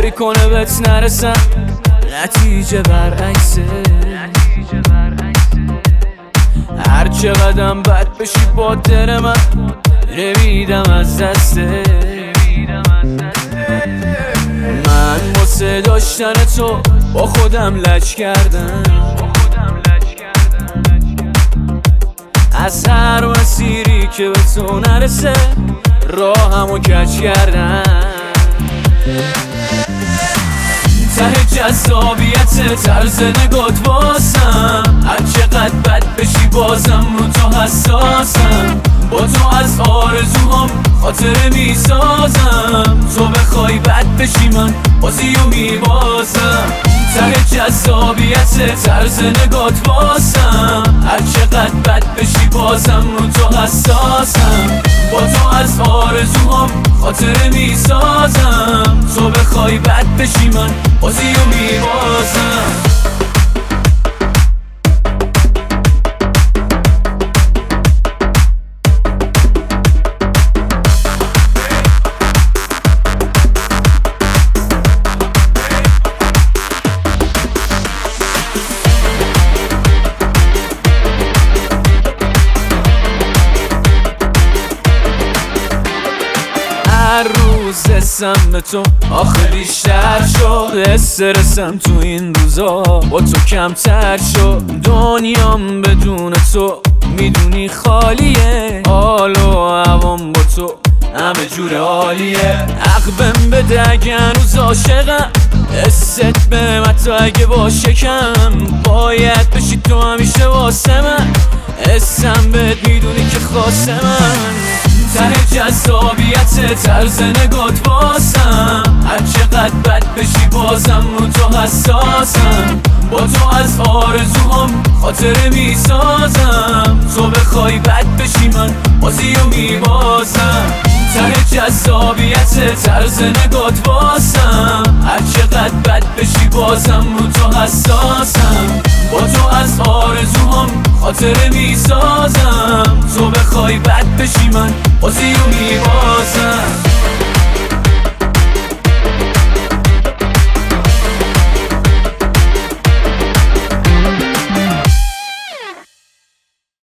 کاری کنه بهت نرسم، نتیجه برعکسه. هر چقدرم بد بشی با دل من نمیدم از دسته. من واسه داشتن تو با خودم لج کردم، از هر مسیری که به تو نرسه راهمو کج کردم. ته جذابیت طرز نگات واسم، هر چقدر بد بشی بازم رو تو حساسم. با تو از آرزوهام خاطره میسازم، تو بخوای بد بشی من بازیو میبازم. ته جذابیت طرز نگات واسم، هر چقدر بد بشی بازم رو تو حساسم. با تو از آرزوهام خاطره میسازم، تو بخوای بد بشی من بازیو میبازم. هر روز حسم به تو آخه بیشتر شد، استرسم تو این روزا با تو کمتر شد. دنیام بدون تو میدونی خالیه، حال و هوام با تو همه جور عالیه. عقبم بده اگه هنوز عاشقم، حست به من تو اگه باشه کم باید بشی تو همیشه واسه من. حسم بهت میدونی که خاصه من. ته جذابیت طرز نگات واسم، هر چقدر بد بشی بازم رو تو حساسم. با تو از آرزوهام خاطره میسازم، تو بخوای بد بشی من بازیو میبازم. ته جذابیت طرز نگات واسم، هر چقدر بد بشی بازم رو تو حساسم. با تو از آرزوهام خاطره میسازم، تو بخوای بد بشی من بازیو میبازم.